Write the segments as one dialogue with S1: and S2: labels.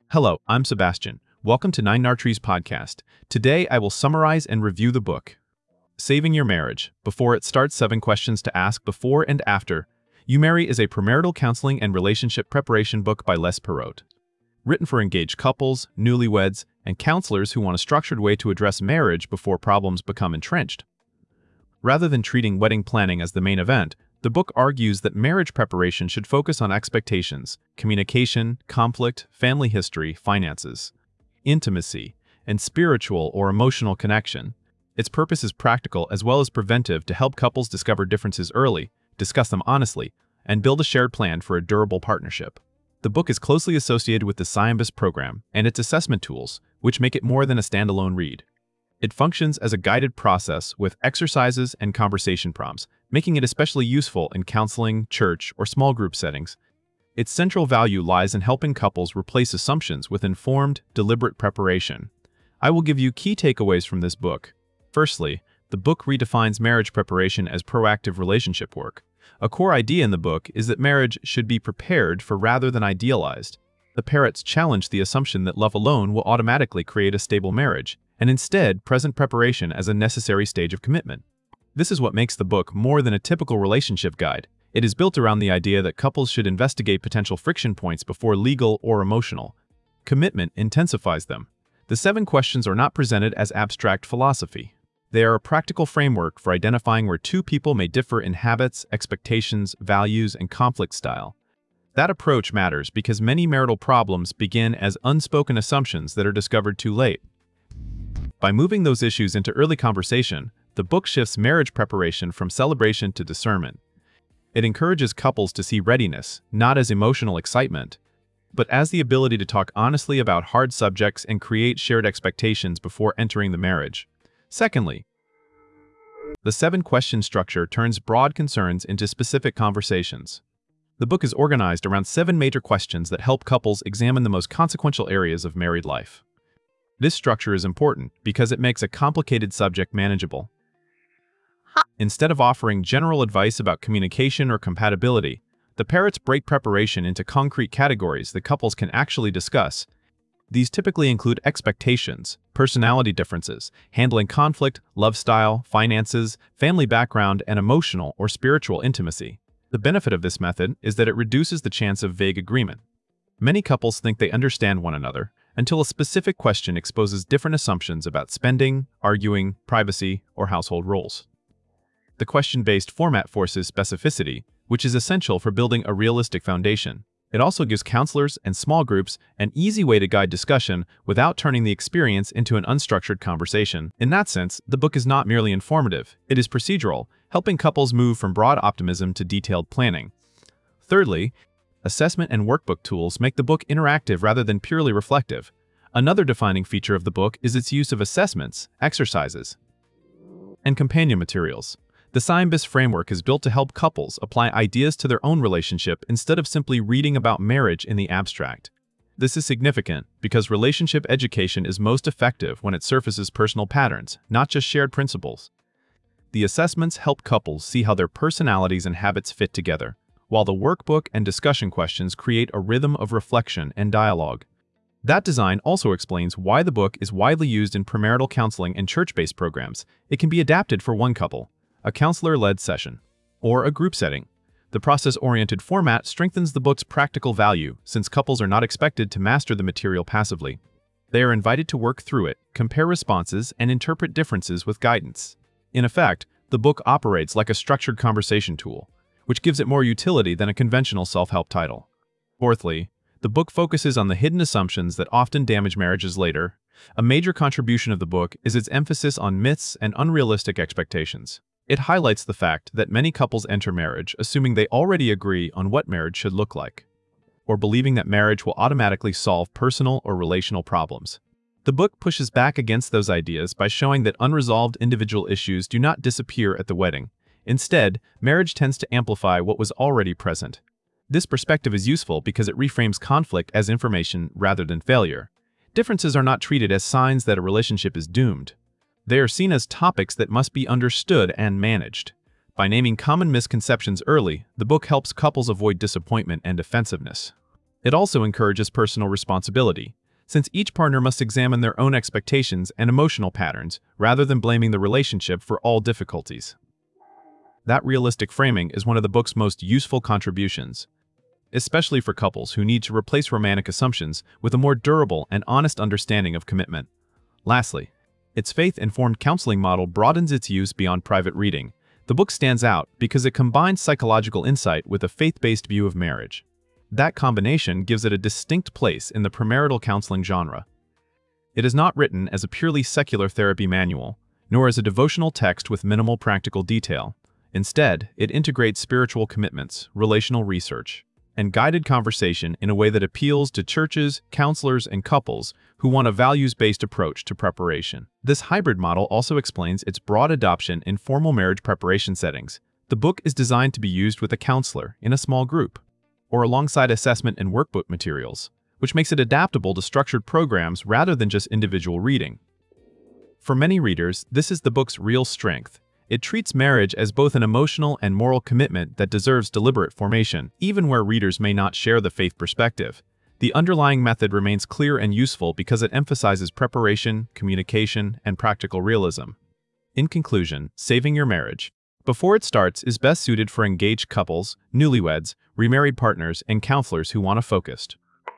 S1: Hello, I'm Sebastian. Welcome to Nine Nartrees podcast. Today I will summarize and review the book, Saving Your Marriage, Before It Starts 7 Questions to Ask Before and After. You Marry is a premarital counseling and relationship preparation book by Les Perot. Written for engaged couples, newlyweds, and counselors who want a structured way to address marriage before problems become entrenched. Rather than treating wedding planning as the main event, the book argues that marriage preparation should focus on expectations, communication, conflict, family history, finances, intimacy, and spiritual or emotional connection. Its purpose is practical as well as preventive to help couples discover differences early, discuss them honestly, and build a shared plan for a durable partnership. The book is closely associated with the SYMBIS program and its assessment tools, which make it more than a standalone read. It functions as a guided process with exercises and conversation prompts, making it especially useful in counseling, church, or small group settings. Its central value lies in helping couples replace assumptions with informed, deliberate preparation. I will give you key takeaways from this book. Firstly, the book redefines marriage preparation as proactive relationship work. A core idea in the book is that marriage should be prepared for rather than idealized. The Perots challenge the assumption that love alone will automatically create a stable marriage, and instead present preparation as a necessary stage of commitment. This is what makes the book more than a typical relationship guide. It is built around the idea that couples should investigate potential friction points before legal or emotional. Commitment intensifies them. The 7 questions are not presented as abstract philosophy. They are a practical framework for identifying where two people may differ in habits, expectations, values, and conflict style. That approach matters because many marital problems begin as unspoken assumptions that are discovered too late. By moving those issues into early conversation, the book shifts marriage preparation from celebration to discernment. It encourages couples to see readiness, not as emotional excitement, but as the ability to talk honestly about hard subjects and create shared expectations before entering the marriage. Secondly, the 7-question structure turns broad concerns into specific conversations. The book is organized around 7 major questions that help couples examine the most consequential areas of married life. This structure is important because it makes a complicated subject manageable. Instead of offering general advice about communication or compatibility, the Perots break preparation into concrete categories that couples can actually discuss. These typically include expectations, personality differences, handling conflict, love style, finances, family background, and emotional or spiritual intimacy. The benefit of this method is that it reduces the chance of vague agreement. Many couples think they understand one another until a specific question exposes different assumptions about spending, arguing, privacy, or household roles. The question-based format forces specificity, which is essential for building a realistic foundation. It also gives counselors and small groups an easy way to guide discussion without turning the experience into an unstructured conversation. In that sense, the book is not merely informative, it is procedural, helping couples move from broad optimism to detailed planning. Thirdly, assessment and workbook tools make the book interactive rather than purely reflective. Another defining feature of the book is its use of assessments, exercises, and companion materials. The SYMBIS framework is built to help couples apply ideas to their own relationship instead of simply reading about marriage in the abstract. This is significant because relationship education is most effective when it surfaces personal patterns, not just shared principles. The assessments help couples see how their personalities and habits fit together, while the workbook and discussion questions create a rhythm of reflection and dialogue. That design also explains why the book is widely used in premarital counseling and church-based programs. It can be adapted for one couple, a counselor-led session, or a group setting. The process-oriented format strengthens the book's practical value since couples are not expected to master the material passively. They are invited to work through it, compare responses, and interpret differences with guidance. In effect, the book operates like a structured conversation tool, which gives it more utility than a conventional self-help title. Fourthly, the book focuses on the hidden assumptions that often damage marriages later. A major contribution of the book is its emphasis on myths and unrealistic expectations. It highlights the fact that many couples enter marriage assuming they already agree on what marriage should look like, or believing that marriage will automatically solve personal or relational problems. The book pushes back against those ideas by showing that unresolved individual issues do not disappear at the wedding. Instead, marriage tends to amplify what was already present. This perspective is useful because it reframes conflict as information rather than failure. Differences are not treated as signs that a relationship is doomed. They are seen as topics that must be understood and managed. By naming common misconceptions early, the book helps couples avoid disappointment and defensiveness. It also encourages personal responsibility. since each partner must examine their own expectations and emotional patterns rather than blaming the relationship for all difficulties. That realistic framing is one of the book's most useful contributions, especially for couples who need to replace romantic assumptions with a more durable and honest understanding of commitment. Lastly, its faith-informed counseling model broadens its use beyond private reading. The book stands out because it combines psychological insight with a faith-based view of marriage. That combination gives it a distinct place in the premarital counseling genre. It is not written as a purely secular therapy manual, nor as a devotional text with minimal practical detail. Instead, it integrates spiritual commitments, relational research, and guided conversation in a way that appeals to churches, counselors, and couples who want a values-based approach to preparation. This hybrid model also explains its broad adoption in formal marriage preparation settings. The book is designed to be used with a counselor in a small group, or alongside assessment and workbook materials, which makes it adaptable to structured programs rather than just individual reading. For many readers, this is the book's real strength. It treats marriage as both an emotional and moral commitment that deserves deliberate formation, even where readers may not share the faith perspective. The underlying method remains clear and useful because it emphasizes preparation, communication, and practical realism. In conclusion, Saving Your Marriage, Before It Starts is best suited for engaged couples, newlyweds, remarried partners, and counselors who want a focused,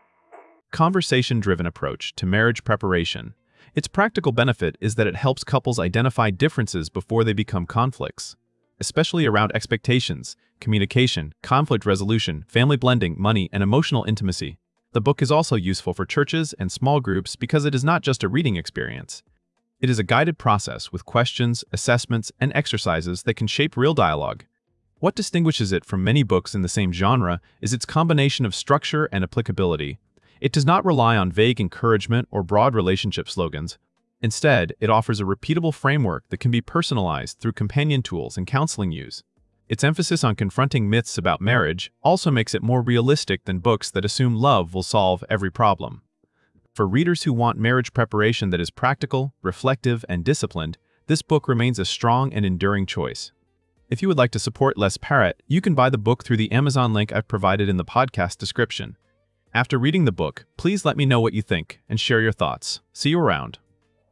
S1: conversation-driven approach to marriage preparation. Its practical benefit is that it helps couples identify differences before they become conflicts, especially around expectations, communication, conflict resolution, family blending, money, and emotional intimacy. The book is also useful for churches and small groups because it is not just a reading experience. It is a guided process with questions, assessments, and exercises that can shape real dialogue. What distinguishes it from many books in the same genre is its combination of structure and applicability. It does not rely on vague encouragement or broad relationship slogans. Instead, it offers a repeatable framework that can be personalized through companion tools and counseling use. Its emphasis on confronting myths about marriage also makes it more realistic than books that assume love will solve every problem. For readers who want marriage preparation that is practical, reflective, and disciplined, this book remains a strong and enduring choice. If you would like to support Les Parrott, you can buy the book through the Amazon link I've provided in the podcast description. After reading the book, please let me know what you think and share your thoughts. See you around.